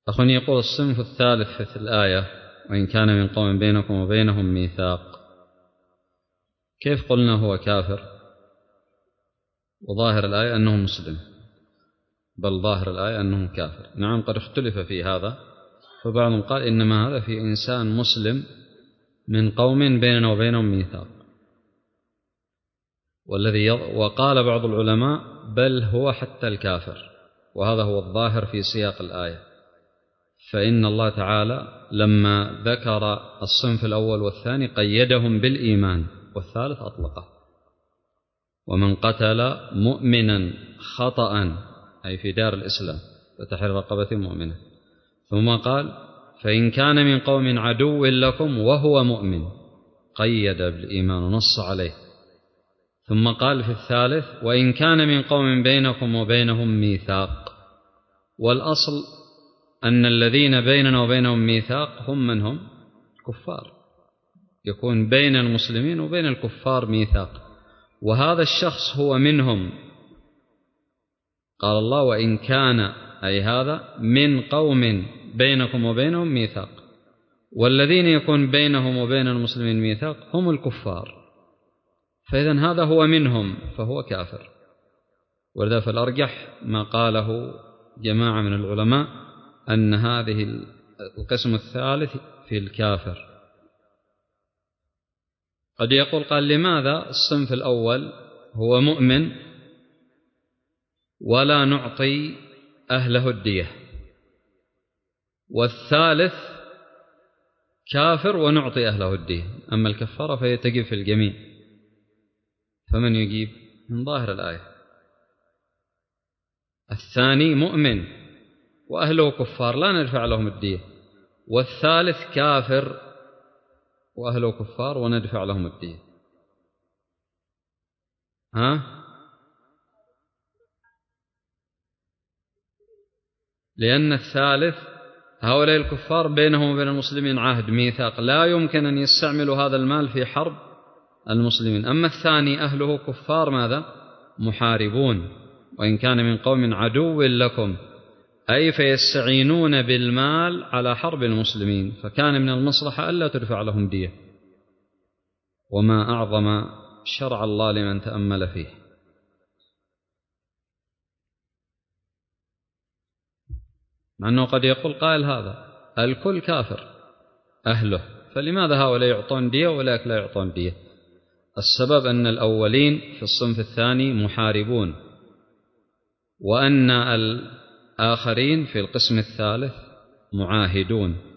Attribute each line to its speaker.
Speaker 1: أخوني يقول الصنف الثالث في الآية وإن كان من قوم بينكم وبينهم ميثاق، كيف قلنا هو كافر وظاهر الآية أنه مسلم؟ بل ظاهر الآية أنه كافر. نعم قد اختلف في هذا، فبعضهم قال إنما هذا في إنسان مسلم من قوم بيننا وبينهم ميثاق، وقال بعض العلماء بل هو حتى الكافر، وهذا هو الظاهر في سياق الآية. فإن الله تعالى لما ذكر الصنف الأول والثاني قيدهم بالإيمان، والثالث أطلقه: ومن قتل مؤمنا خطأ أي في دار الإسلام فتحرير رقبة مؤمنة. ثم قال: فإن كان من قوم عدو لكم وهو مؤمن، قيد بالإيمان ونص عليه. ثم قال في الثالث: وإن كان من قوم بينكم وبينهم ميثاق. والأصل أن الذين بيننا وبينهم ميثاق هم من هم؟ كفار، يكون بين المسلمين وبين الكفار ميثاق، وهذا الشخص هو منهم. قال الله: وإن كان، أي هذا من قوم بينكم وبينهم ميثاق، والذين يكون بينهم وبين المسلمين ميثاق هم الكفار، فإذن هذا هو منهم فهو كافر. ولذا فالأرجح ما قاله جماعة من العلماء أن هذه القسم الثالث في الكافر. قد يقول قال: لماذا الصنف الأول هو مؤمن ولا نعطي أهله الدية، والثالث كافر ونعطي أهله الدية، أما الكفارة فهي تجب في الجميع؟ فمن يجيب؟ من ظاهر الآية الثاني مؤمن وأهله كفار لا ندفع لهم الدية، والثالث كافر وأهله كفار وندفع لهم الدية. لأن الثالث هؤلاء الكفار بينهم وبين المسلمين عهد ميثاق، لا يمكن أن يستعملوا هذا المال في حرب المسلمين. أما الثاني أهله كفار ماذا؟ محاربون، وإن كان من قوم عدو لكم، أي فيستعينون بالمال على حرب المسلمين، فكان من المصلحة ألا تدفع لهم دية. وما أعظم شرع الله لمن تأمل فيه. مع أنه قد يقول قائل: هذا الكل كافر أهله، فلماذا هؤلاء يعطون دية وأولئك لا يعطون دية؟ السبب أن الأولين في الصنف الثاني محاربون، وأن الآخرين في القسم الثالث معاهدون.